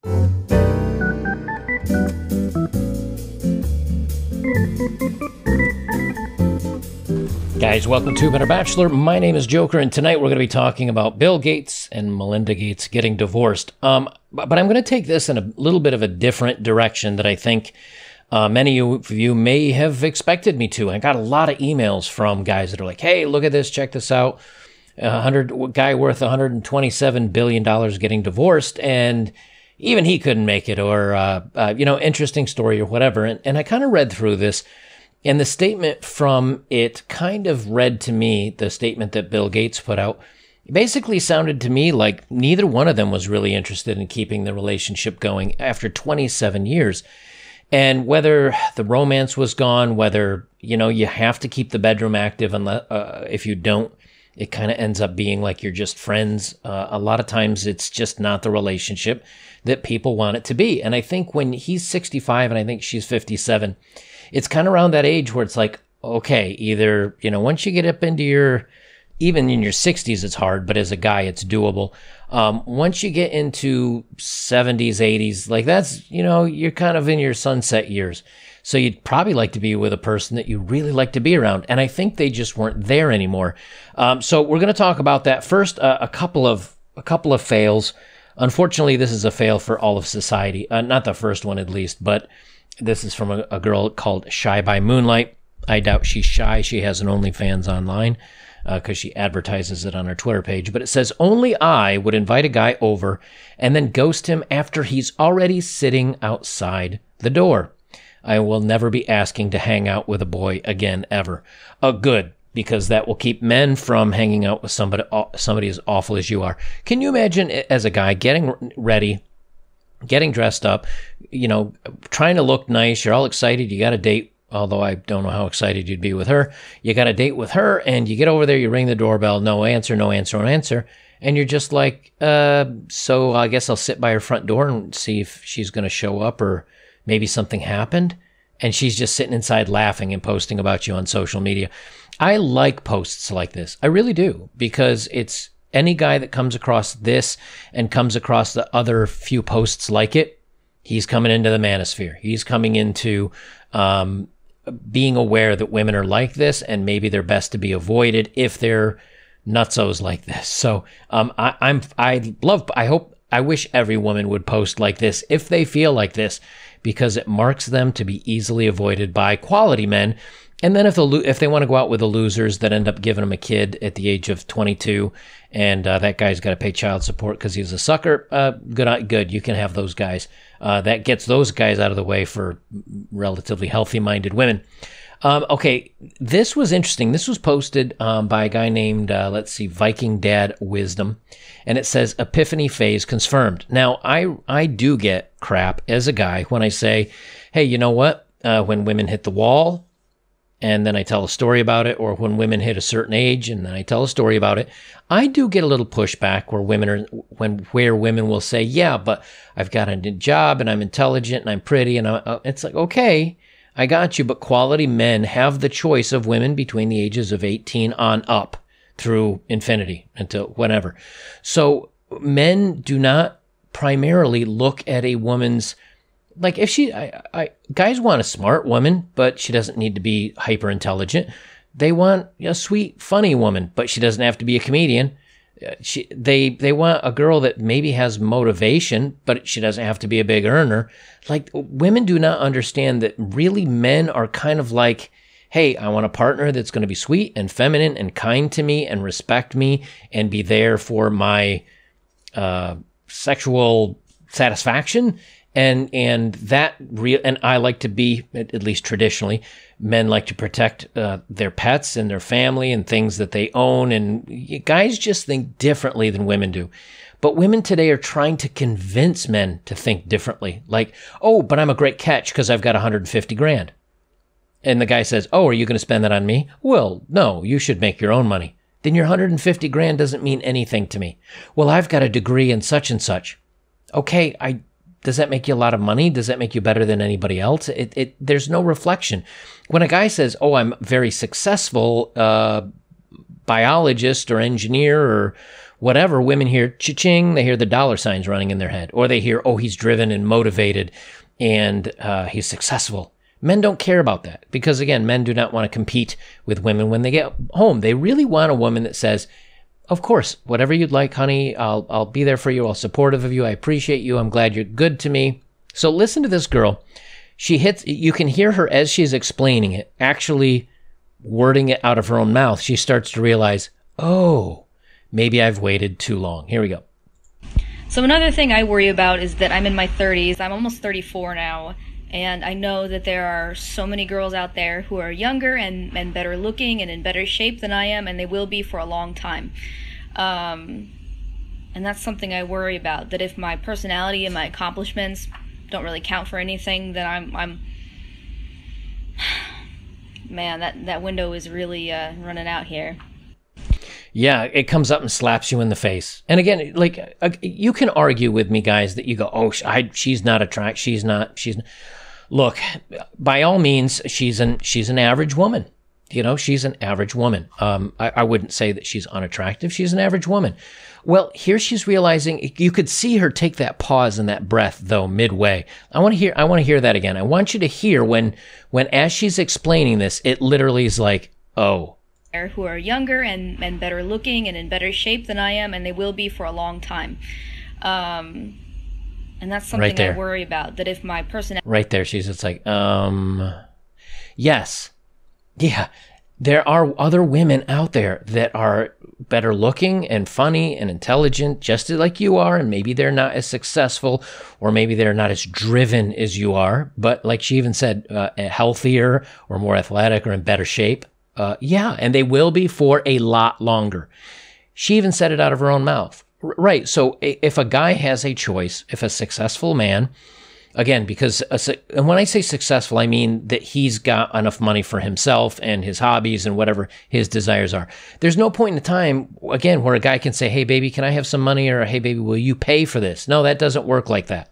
Guys, welcome to Better Bachelor. My name is Joker, and tonight we're going to be talking about Bill Gates and Melinda Gates getting divorced. But I'm going to take this in a little bit of a different direction that I think many of you may have expected me to. I got a lot of emails from guys that are like, hey, look at this, check this out. Guy worth $127 billion getting divorced, and even he couldn't make it, or, interesting story or whatever. And I kind of read through this. And the statement from it kind of read to me, the statement that Bill Gates put out, basically sounded to me like neither one of them was really interested in keeping the relationship going after 27 years. And whether the romance was gone, whether, you have to keep the bedroom active, unless, if you don't, it kind of ends up being like you're just friends. A lot of times it's just not the relationship that people want it to be. And I think when he's 65 and I think she's 57, it's kind of around that age where it's like, okay, either, once you get up into even in your 60s, it's hard, but as a guy, it's doable. Once you get into 70s, 80s, like that's, you're kind of in your sunset years. So you'd probably like to be with a person that you really like to be around. And I think they just weren't there anymore. So we're going to talk about that. First, a couple of fails. Unfortunately, this is a fail for all of society. Not the first one, at least, but this is from a girl called Shy by Moonlight. I doubt she's shy. She has an OnlyFans online because she advertises it on her Twitter page. But it says, only I would invite a guy over and then ghost him after he's already sitting outside the door. I will never be asking to hang out with a boy again, ever. Good, because that will keep men from hanging out with somebody as awful as you are. Can you imagine, as a guy, getting ready, getting dressed up, trying to look nice, you're all excited, you got a date, although I don't know how excited you'd be with her. You got a date with her, and you get over there, you ring the doorbell, no answer, and you're just like, so I guess I'll sit by her front door and see if she's going to show up, or maybe something happened, and she's just sitting inside laughing and posting about you on social media. I like posts like this. I really do, because it's any guy that comes across this and comes across the other few posts like it, he's coming into the manosphere. He's coming into being aware that women are like this, and maybe they're best to be avoided if they're nutsos like this. So I wish every woman would post like this if they feel like this, because it marks them to be easily avoided by quality men. And then if they want to go out with the losers that end up giving them a kid at the age of 22, and that guy's got to pay child support because he's a sucker, good. You can have those guys. That gets those guys out of the way for relatively healthy-minded women. Okay, this was interesting. This was posted by a guy named, Viking Dad Wisdom, and it says, Epiphany phase confirmed. Now, I do get crap as a guy when I say, hey, you know what? When women hit the wall, and then I tell a story about it, or when women hit a certain age and then I tell a story about it, I do get a little pushback where women will say, yeah, but I've got a job and I'm intelligent and I'm pretty, and it's like, okay, I got you, but quality men have the choice of women between the ages of 18 on up through infinity until whenever. So men do not primarily look at a woman's, like if guys want a smart woman, but she doesn't need to be hyper intelligent. They want a sweet, funny woman, but she doesn't have to be a comedian. They want a girl that maybe has motivation, but she doesn't have to be a big earner. Like, women do not understand that really men are kind of like, hey, I want a partner that's going to be sweet and feminine and kind to me and respect me and be there for my sexual satisfaction. And I like to be, at least traditionally, men like to protect their pets and their family and things that they own. And guys just think differently than women do. But women today are trying to convince men to think differently. Like, oh, but I'm a great catch because I've got 150 grand. And the guy says, oh, are you going to spend that on me? Well, no, you should make your own money. Then your 150 grand doesn't mean anything to me. Well, I've got a degree in such and such. Okay, does that make you a lot of money? Does that make you better than anybody else? There's no reflection. When a guy says, oh, I'm very successful biologist or engineer or whatever, women hear cha-ching, they hear the dollar signs running in their head, or they hear, oh, he's driven and motivated and he's successful. Men don't care about that because, again, men do not want to compete with women when they get home. They really want a woman that says, of course, whatever you'd like, honey, I'll be there for you. I'll supportive of you. I appreciate you. I'm glad you're good to me. So listen to this girl. You can hear her as she's explaining it, actually wording it out of her own mouth. She starts to realize, oh, maybe I've waited too long. Here we go. So another thing I worry about is that I'm in my 30s. I'm almost 34 now. And I know that there are so many girls out there who are younger and better looking and in better shape than I am, and they will be for a long time. And that's something I worry about, that if my personality and my accomplishments don't really count for anything, then I'm man, that window is really running out here. Yeah, it comes up and slaps you in the face. And again, like, you can argue with me, guys, that you go, oh, she's not attractive. She's not. Look, by all means, she's an average woman. You know, she's an average woman. I wouldn't say that she's unattractive. She's an average woman. Well, here she's realizing, you could see her take that pause and that breath, though, midway. I want to hear that again. I want you to hear when as she's explaining this, it literally is like, oh. Who are younger and better looking and in better shape than I am, and they will be for a long time. And that's something right there. I worry about, that if my personality... Right there, she's just like, yes. Yeah, there are other women out there that are better looking and funny and intelligent, just like you are, and maybe they're not as successful, or maybe they're not as driven as you are, but like she even said, healthier or more athletic or in better shape. Yeah, and they will be for a lot longer. She even said it out of her own mouth. Right, so if a guy has a choice, if a successful man, again, because, and when I say successful, I mean that he's got enough money for himself and his hobbies and whatever his desires are. There's no point in time, again, where a guy can say, hey, baby, can I have some money? Or, hey, baby, will you pay for this? No, that doesn't work like that.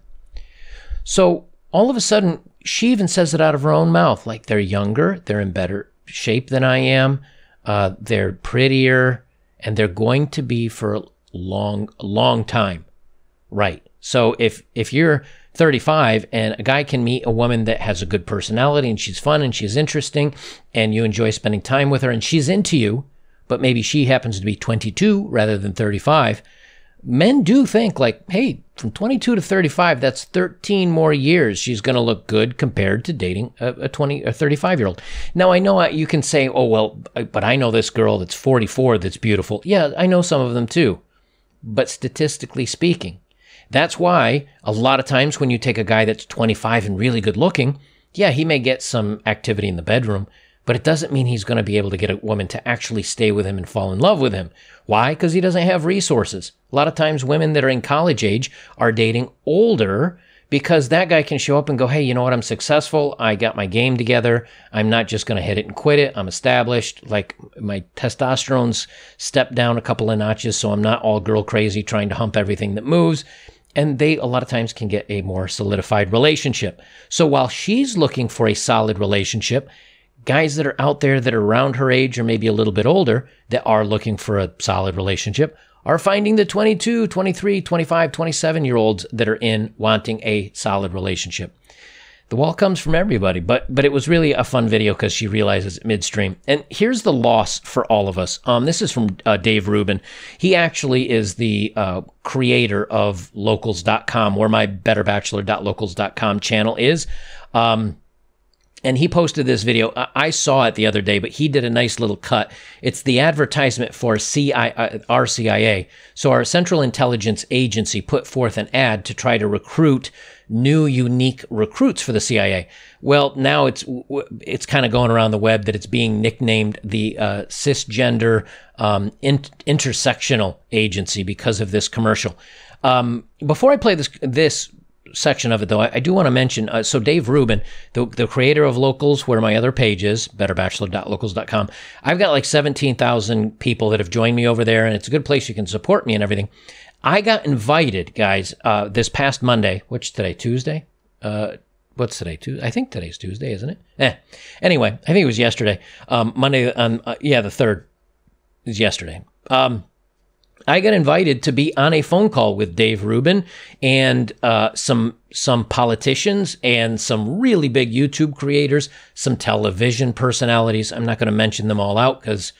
So all of a sudden, she even says it out of her own mouth, like they're younger, they're in better shape than I am, they're prettier, and they're going to be for a long time. Right. So if you're 35 and a guy can meet a woman that has a good personality and she's fun and she's interesting and you enjoy spending time with her and she's into you, but maybe she happens to be 22 rather than 35, men do think like, hey, from 22 to 35, that's 13 more years she's going to look good compared to dating a 20 or 35-year-old. Now, I know you can say, oh, well, but I know this girl that's 44 that's beautiful. Yeah, I know some of them too. But statistically speaking, that's why a lot of times when you take a guy that's 25 and really good looking, yeah, he may get some activity in the bedroom, but it doesn't mean he's going to be able to get a woman to actually stay with him and fall in love with him. Why? Because he doesn't have resources. A lot of times women that are in college age are dating older because that guy can show up and go, hey, you know what? I'm successful. I got my game together. I'm not just going to hit it and quit it. I'm established. Like my testosterone's stepped down a couple of notches, so I'm not all girl crazy trying to hump everything that moves. And they, a lot of times, can get a more solidified relationship. So while she's looking for a solid relationship, guys that are out there that are around her age or maybe a little bit older that are looking for a solid relationship are finding the 22, 23, 25, 27-year-olds that are in wanting a solid relationship. The wall comes from everybody, but it was really a fun video because she realizes it midstream. And here's the loss for all of us. This is from Dave Rubin. He actually is the creator of Locals.com, where my betterbachelor.locals.com channel is. And he posted this video. I saw it the other day, but he did a nice little cut. It's the advertisement for RCIA. So our Central Intelligence Agency put forth an ad to try to recruit new, unique recruits for the CIA. Well, now it's kind of going around the web that it's being nicknamed the cisgender intersectional agency because of this commercial. Before I play this section of it, though, I do want to mention, so Dave Rubin, the creator of Locals, where my other page is, betterbachelor.locals.com, I've got like 17,000 people that have joined me over there, and it's a good place you can support me and everything. I got invited, guys, this past Monday, which today, Tuesday? What's today? I think today's Tuesday, isn't it? Anyway, I think it was yesterday. Monday, the 3rd is yesterday. I got invited to be on a phone call with Dave Rubin and some politicians and some really big YouTube creators, some television personalities. I'm not going to mention them all out because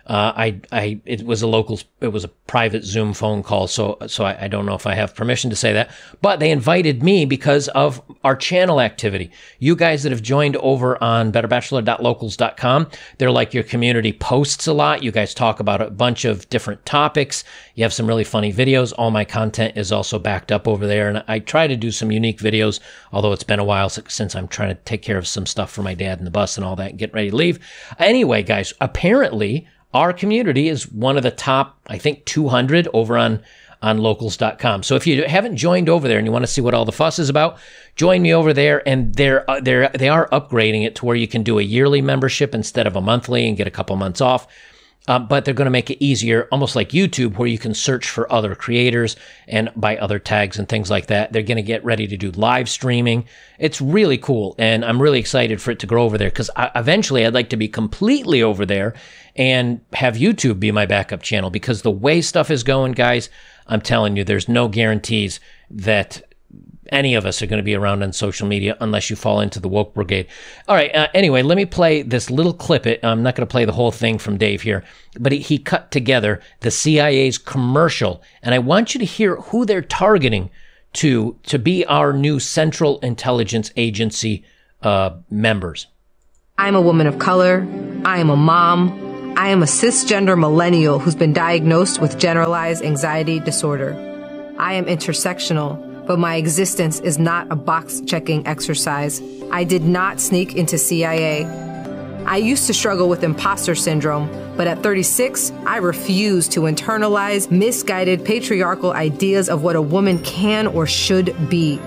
it was a private Zoom phone call, so I don't know if I have permission to say that, but they invited me because of our channel activity. You guys that have joined over on betterbachelor.locals.com, they're like your community posts a lot. You guys talk about a bunch of different topics. You have some really funny videos. All my content is also backed up over there, and I try to do some unique videos, although it's been a while since I'm trying to take care of some stuff for my dad in the bus and all that and get ready to leave. Anyway, guys, apparently our community is one of the top, I think, 200 over on locals.com. So if you haven't joined over there and you want to see what all the fuss is about, join me over there. And they are upgrading it to where you can do a yearly membership instead of a monthly and get a couple months off. But they're going to make it easier, almost like YouTube, where you can search for other creators and by other tags and things like that. They're going to get ready to do live streaming. It's really cool, and I'm really excited for it to grow over there because eventually I'd like to be completely over there and have YouTube be my backup channel, because the way stuff is going, guys, I'm telling you, there's no guarantees that any of us are going to be around on social media unless you fall into the woke brigade. All right. Anyway, let me play this little clip. I'm not going to play the whole thing from Dave here, but he cut together the CIA's commercial, and I want you to hear who they're targeting to be our new Central Intelligence Agency members. I'm a woman of color. I am a mom. I am a cisgender millennial who's been diagnosed with generalized anxiety disorder. I am intersectional, but my existence is not a box-checking exercise. I did not sneak into CIA. I used to struggle with imposter syndrome, but at 36, I refuse to internalize misguided patriarchal ideas of what a woman can or should be.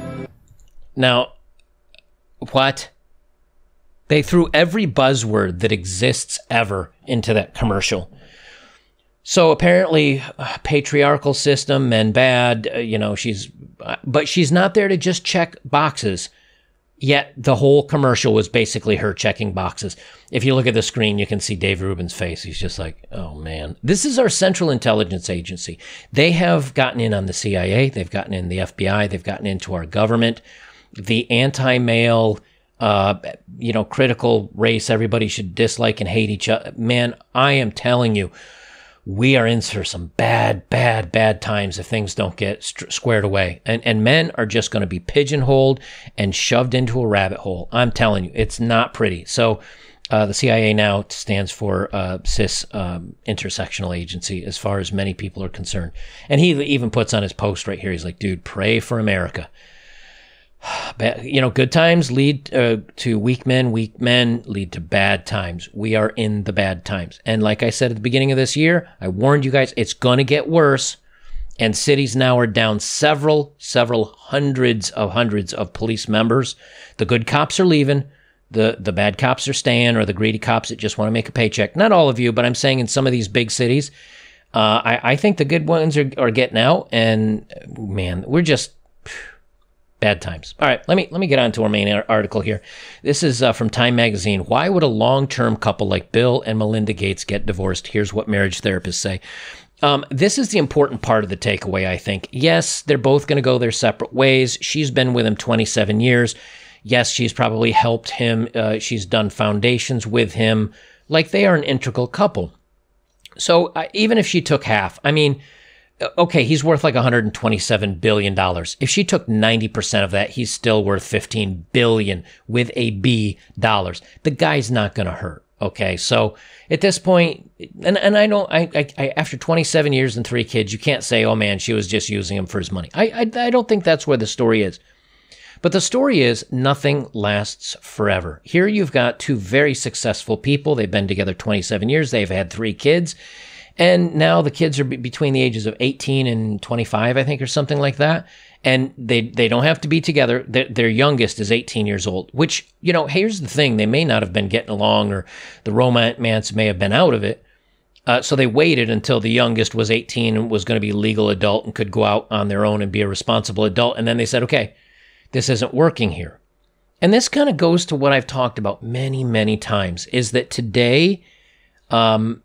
Now, what? They threw every buzzword that exists ever into that commercial. So apparently, patriarchal system, men bad, but she's not there to just check boxes. Yet the whole commercial was basically her checking boxes. If you look at the screen, you can see Dave Rubin's face. He's just like, oh man. This is our Central Intelligence Agency. They have gotten in on the CIA. They've gotten in the FBI. They've gotten into our government. The anti-male, critical race, everybody should dislike and hate each other. Man, I am telling you, we are in for some bad times if things don't get squared away. And men are just going to be pigeonholed and shoved into a rabbit hole. I'm telling you, it's not pretty. So the CIA now stands for cis intersectional agency as far as many people are concerned. And he even puts on his post right here, he's like, dude, pray for America. Good times lead to weak men lead to bad times. We are in the bad times. And like I said at the beginning of this year, I warned you guys, it's going to get worse. And cities now are down several hundreds of police members. The good cops are leaving. The bad cops are staying, or the greedy cops that just want to make a paycheck. Not all of you, but I'm saying in some of these big cities, I think the good ones are getting out. And man, we're just... bad times. All right, let me get on to our main article here. This is from Time Magazine. Why would a long-term couple like Bill and Melinda Gates get divorced? Here's what marriage therapists say. This is the important part of the takeaway, I think. Yes, they're both going to go their separate ways. She's been with him 27 years. Yes, she's probably helped him. She's done foundations with him. Like, they are an integral couple. So even if she took half, I mean... okay, he's worth like $127 billion. If she took 90% of that, he's still worth $15 billion with a B dollars. The guy's not going to hurt. Okay, so at this point, and I know, I after 27 years and 3 kids, you can't say, oh man, she was just using him for his money. I don't think that's where the story is. But the story is nothing lasts forever. Here you've got 2 very successful people. They've been together 27 years. They've had 3 kids. And now the kids are between the ages of 18 and 25, I think, or something like that. And they don't have to be together. Their youngest is 18 years old, which, here's the thing. They may not have been getting along, or the romance may have been out of it. So they waited until the youngest was 18 and was going to be a legal adult and could go out on their own and be a responsible adult. And then they said, okay, this isn't working here. And this kind of goes to what I've talked about many, many times, is that today,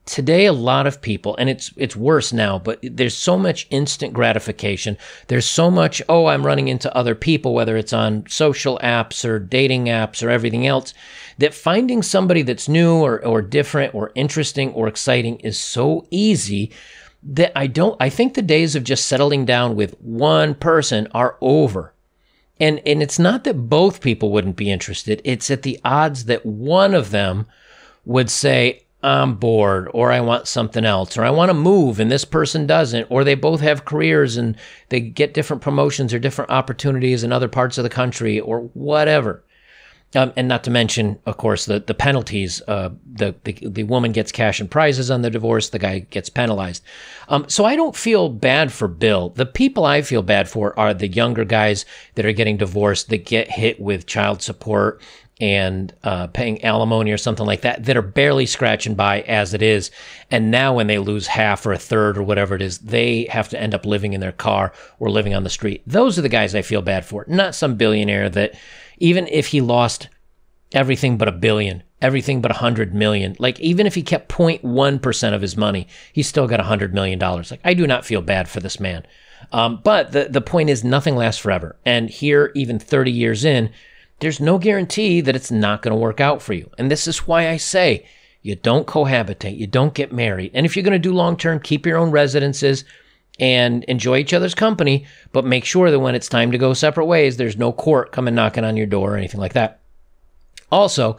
today a lot of people, and it's worse now, but there's so much instant gratification. There's so much, oh, I'm running into other people, whether it's on social apps or dating apps or everything else, that finding somebody that's new or different or interesting or exciting is so easy that I think the days of just settling down with one person are over. And it's not that both people wouldn't be interested. It's at the odds that one of them would say, I'm bored, or I want something else, or I want to move and this person doesn't, or they both have careers and they get different promotions or different opportunities in other parts of the country or whatever. And not to mention, of course, the penalties. The woman gets cash and prizes on the divorce. The guy gets penalized. So I don't feel bad for Bill. The people I feel bad for are the younger guys that are getting divorced, that get hit with child support and paying alimony or something like that, that are barely scratching by as it is. And now when they lose half or a third or whatever it is, they have to end up living in their car or living on the street. Those are the guys I feel bad for, not some billionaire that even if he lost everything but $1 billion, everything but $100 million, like even if he kept 0.1% of his money, he's still got $100 million. Like, I do not feel bad for this man. But the point is, nothing lasts forever. And here, even 30 years in, there's no guarantee that it's not going to work out for you. And this is why I say you don't cohabitate, you don't get married. And if you're going to do long-term, keep your own residences and enjoy each other's company, but make sure that when it's time to go separate ways, there's no court coming knocking on your door or anything like that. Also,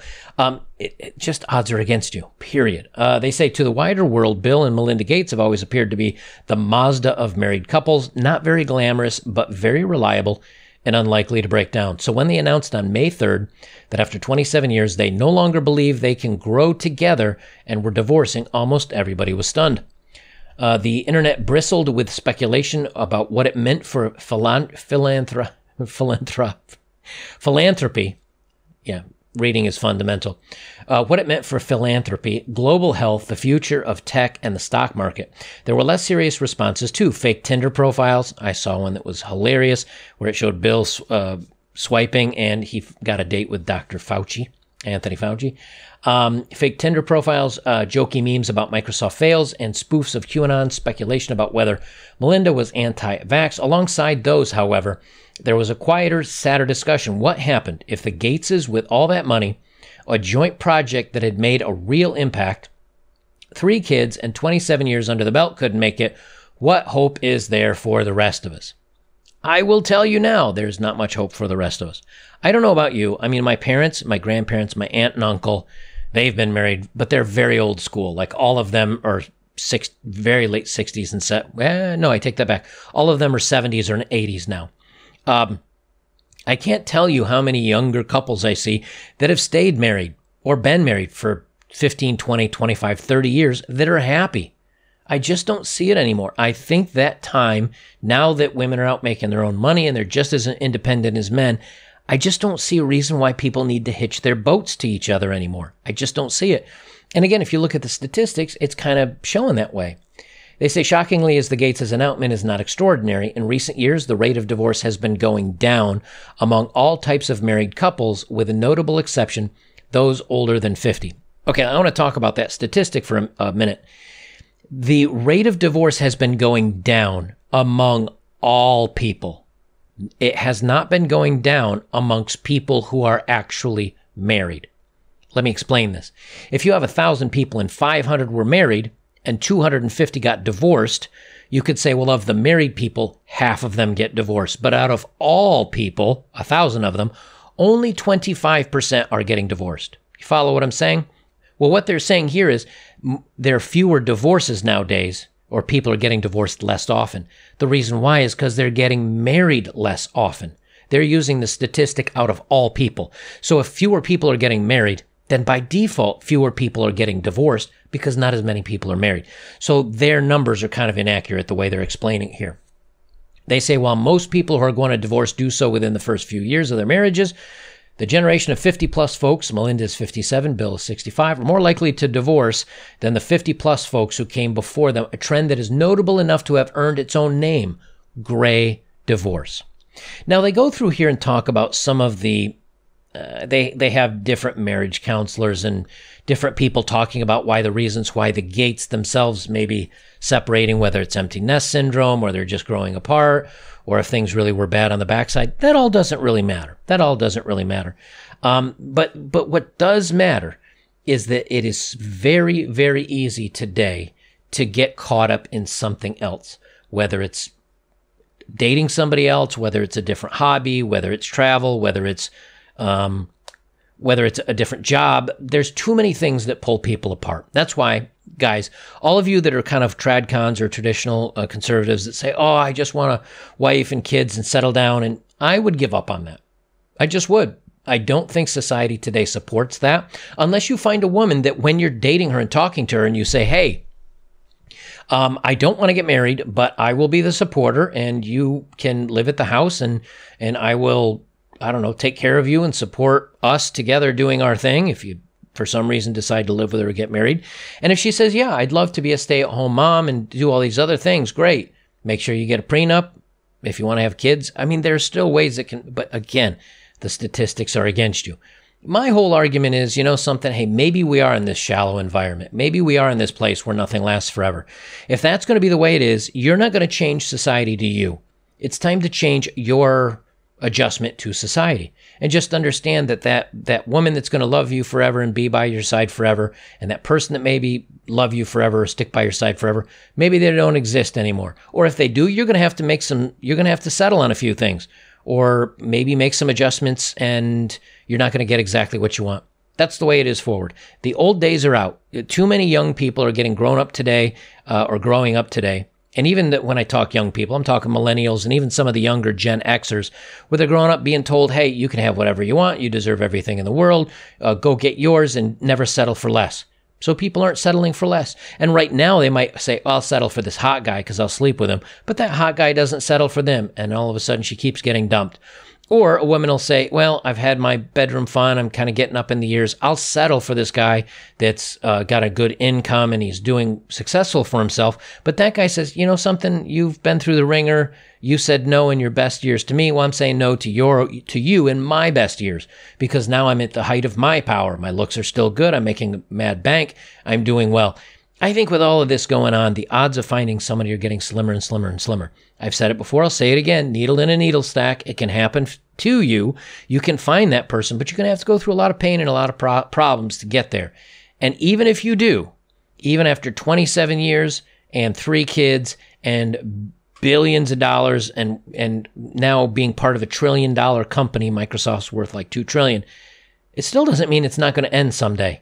just odds are against you, period. They say to the wider world, Bill and Melinda Gates have always appeared to be the Mazda of married couples, not very glamorous, but very reliable and unlikely to break down. So when they announced on May 3rd that after 27 years, they no longer believe they can grow together and were divorcing, almost everybody was stunned. The internet bristled with speculation about what it meant for philanthropy. Yeah, reading is fundamental. What it meant for philanthropy, global health, the future of tech, and the stock market. There were less serious responses too. Fake Tinder profiles. I saw one that was hilarious where it showed Bill swiping and he got a date with Dr. Fauci, Anthony Fauci. Fake Tinder profiles, jokey memes about Microsoft fails, and spoofs of QAnon, speculation about whether Melinda was anti-vax. Alongside those, however, there was a quieter, sadder discussion. What happened if the Gateses, with all that money, a joint project that had made a real impact, 3 kids and 27 years under the belt, couldn't make it? What hope is there for the rest of us? I will tell you now, there's not much hope for the rest of us. I don't know about you. I mean, my parents, my grandparents, my aunt and uncle, they've been married, but they're very old school. Like all of them are very late 60s and no, I take that back. All of them are 70s or 80s now. I can't tell you how many younger couples I see that have stayed married or been married for 15, 20, 25, 30 years that are happy. I just don't see it anymore. I think that time, now that women are out making their own money and they're just as independent as men, I just don't see a reason why people need to hitch their boats to each other anymore. I just don't see it. And again, if you look at the statistics, it's kind of showing that way. They say, shockingly, as the Gates' announcement is not extraordinary, in recent years, the rate of divorce has been going down among all types of married couples, with a notable exception, those older than 50. Okay, I want to talk about that statistic for a minute. The rate of divorce has been going down among all people. It has not been going down amongst people who are actually married. Let me explain this. If you have 1,000 people and 500 were married and 250 got divorced, you could say, well, of the married people, half of them get divorced. But out of all people, 1,000 of them, only 25% are getting divorced. You follow what I'm saying? Well, what they're saying here is there are fewer divorces nowadays, or people are getting divorced less often. The reason why is because they're getting married less often. They're using the statistic out of all people. So if fewer people are getting married, then by default, fewer people are getting divorced because not as many people are married. So their numbers are kind of inaccurate the way they're explaining it here. They say while most people who are going to divorce do so within the first few years of their marriages, the generation of 50-plus folks, Melinda is 57, Bill is 65, are more likely to divorce than the 50-plus folks who came before them, a trend that is notable enough to have earned its own name, gray divorce. Now, they go through here and talk about some of the they have different marriage counselors and different people talking about why the reasons why the Gates themselves may be separating, whether it's empty nest syndrome or they're just growing apart, or if things really were bad on the backside. That all doesn't really matter. But what does matter is that it is very, very easy today to get caught up in something else, whether it's dating somebody else, whether it's a different hobby, whether it's travel, whether it's a different job. There's too many things that pull people apart. That's why, guys, all of you that are kind of tradcons or traditional conservatives that say, oh, I just want a wife and kids and settle down, and I would give up on that. I just would. I don't think society today supports that, unless you find a woman that when you're dating her and talking to her and you say, hey, I don't want to get married, but I will be the supporter and you can live at the house and I will, I don't know, take care of you and support us together doing our thing if you, for some reason, decide to live with her or get married. And if she says, yeah, I'd love to be a stay-at-home mom and do all these other things, great. Make sure you get a prenup if you want to have kids. I mean, there's still ways that can, but again, the statistics are against you. My whole argument is, you know something, hey, maybe we are in this shallow environment. Maybe we are in this place where nothing lasts forever. If that's going to be the way it is, you're not going to change society to you. It's time to change your adjustment to society. And just understand that woman that's going to love you forever and be by your side forever, and that person that maybe love you forever or stick by your side forever, maybe they don't exist anymore. Or if they do, you're going to have to settle on a few things. Or maybe make some adjustments and you're not going to get exactly what you want. That's the way it is forward. The old days are out. Too many young people are getting grown up today or growing up today. And even when I talk young people, I'm talking millennials and even some of the younger Gen Xers, where they're growing up being told, hey, you can have whatever you want. You deserve everything in the world. Go get yours and never settle for less. So people aren't settling for less. And right now they might say, I'll settle for this hot guy because I'll sleep with him. But that hot guy doesn't settle for them. And all of a sudden she keeps getting dumped. Or a woman will say, well, I've had my bedroom fun. I'm kind of getting up in the years. I'll settle for this guy that's got a good income and he's doing successful for himself. But that guy says, you know something, you've been through the ringer. You said no in your best years to me. Well, I'm saying no to you in my best years, because now I'm at the height of my power. My looks are still good. I'm making mad bank. I'm doing well. I think with all of this going on, the odds of finding somebody are getting slimmer and slimmer and slimmer. I've said it before. I'll say it again. Needle in a needle stack. It can happen to you. You can find that person, but you're going to have to go through a lot of pain and a lot of problems to get there. And even if you do, even after 27 years and 3 kids and billions of dollars and now being part of a $1 trillion company, Microsoft's worth like $2 trillion, it still doesn't mean it's not going to end someday.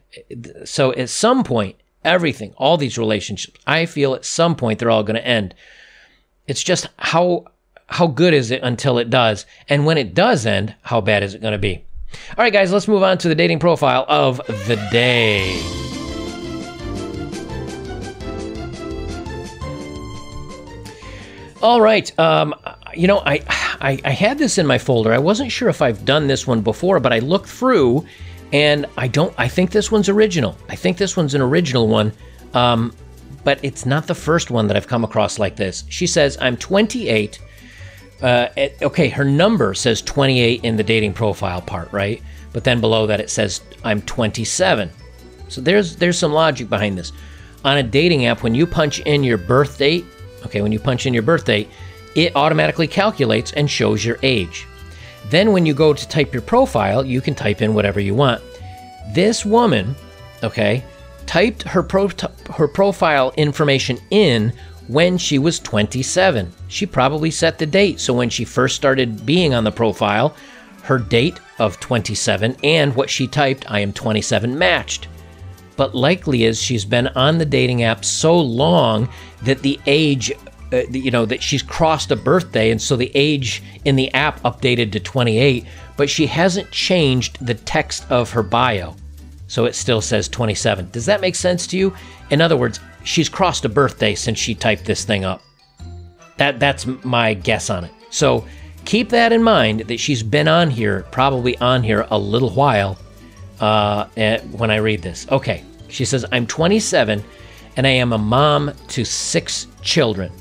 So at some point, everything, all these relationships, I feel at some point they're all going to end. It's just how good is it until it does? And when it does end, how bad is it going to be? All right, guys, let's move on to the dating profile of the day. All right. I had this in my folder. I wasn't sure if I've done this one before, but I looked through and I think this one's original. I think this one's an original one. But it's not the first one that I've come across like this. She says, I'm 28. Okay, her number says 28 in the dating profile part, right? But then below that it says, I'm 27. So there's some logic behind this. On a dating app, when you punch in your birth date, it automatically calculates and shows your age. Then when you go to type your profile, you can type in whatever you want. This woman, okay, typed her profile information in when she was 27. She probably set the date. So when she first started being on the profile, her date of 27 and what she typed, I am 27, matched. But likely is she's been on the dating app so long that the age, that she's crossed a birthday, and so the age in the app updated to 28, but she hasn't changed the text of her bio. So it still says 27. Does that make sense to you? In other words, she's crossed a birthday since she typed this thing up. That's my guess on it. So keep that in mind, that she's been on here, probably on here a little while when I read this. Okay, she says, I'm 27 and I am a mom to 6 children.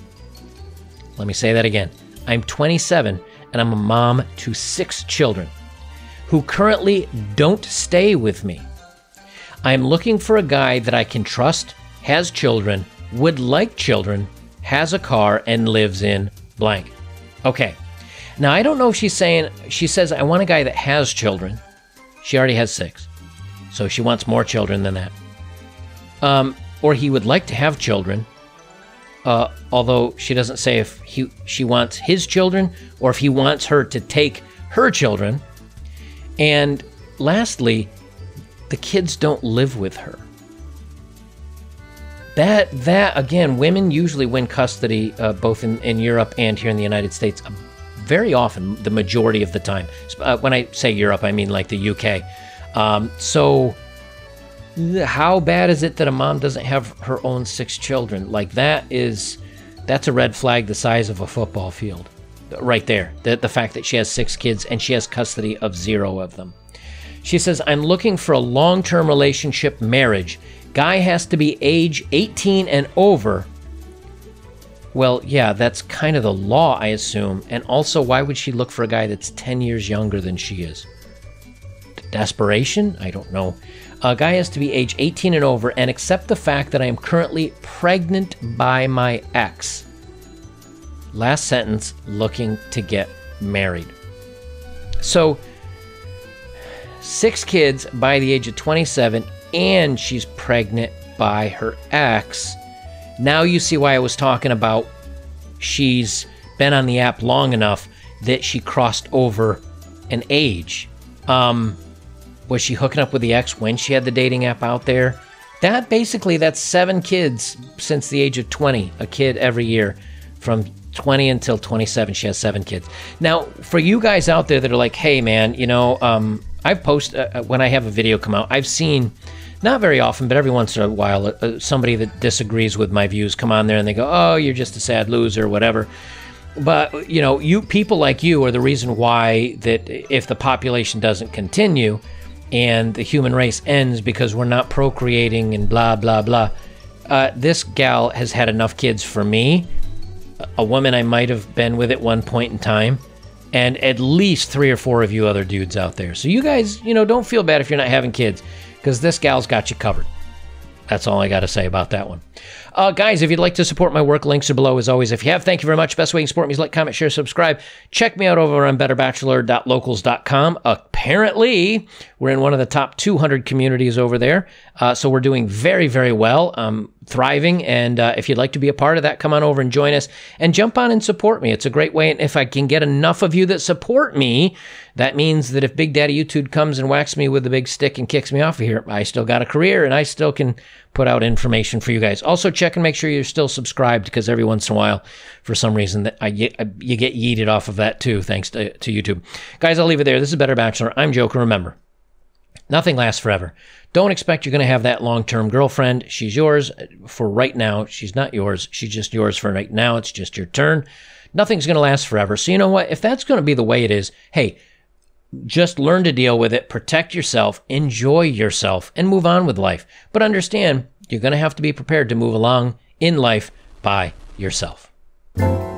Let me say that again. I'm 27 and I'm a mom to 6 children. who currently don't stay with me. I am looking for a guy that I can trust, has children, would like children, has a car, and lives in blank. Okay. Now, I don't know if she's saying, she says, I want a guy that has children. She already has 6. So she wants more children than that. Or he would like to have children. Although she doesn't say if she wants his children or if he wants her to take her children. And lastly, the kids don't live with her. That again, women usually win custody both in Europe and here in the United States very often, the majority of the time. When I say Europe, I mean like the UK. So how bad is it that a mom doesn't have her own 6 children? Like that's a red flag the size of a football field right there. The fact that she has 6 kids and she has custody of 0 of them. She says, I'm looking for a long-term relationship, marriage. Guy has to be age 18 and over. Well, yeah, that's kind of the law, I assume. And also, why would she look for a guy that's 10 years younger than she is? Desperation? I don't know. A guy has to be age 18 and over and accept the fact that I am currently pregnant by my ex. Last sentence, looking to get married. So, 6 kids by the age of 27, and she's pregnant by her ex. Now you see why I was talking about she's been on the app long enough that she crossed over an age. Was she hooking up with the ex when she had the dating app out there? That's 7 kids since the age of 20, a kid every year. From 20 until 27, she has 7 kids. Now, for you guys out there that are like, hey man, I've posted, when I have a video come out, I've seen, not very often, but every once in a while, somebody that disagrees with my views come on there and they go, oh, you're just a sad loser, whatever. But, you people like you are the reason why that if the population doesn't continue and the human race ends because we're not procreating and blah, blah, blah, this gal has had enough kids for me, a woman I might have been with at one point in time, and at least 3 or 4 of you other dudes out there. So you guys, don't feel bad if you're not having kids, because this gal's got you covered. That's all I got to say about that one. Guys, if you'd like to support my work, links are below as always. If you have, thank you very much. Best way you can support me is like, comment, share, subscribe. Check me out over on betterbachelor.locals.com. Apparently, we're in one of the top 200 communities over there. So we're doing very, very well, thriving. And if you'd like to be a part of that, come on over and join us and jump on and support me. It's a great way. And if I can get enough of you that support me, that means that if Big Daddy YouTube comes and whacks me with the big stick and kicks me off of here, I still got a career and I still can put out information for you guys. Also, check and make sure you're still subscribed, because every once in a while, for some reason, you get yeeted off of that too, thanks to YouTube. Guys, I'll leave it there. This is Better Bachelor. I'm Joker. Remember, nothing lasts forever. Don't expect you're going to have that long-term girlfriend. She's yours for right now. She's not yours. She's just yours for right now. It's just your turn. Nothing's going to last forever. So you know what? If that's going to be the way it is, hey, just learn to deal with it, protect yourself, enjoy yourself, and move on with life. But understand, you're going to have to be prepared to move along in life by yourself.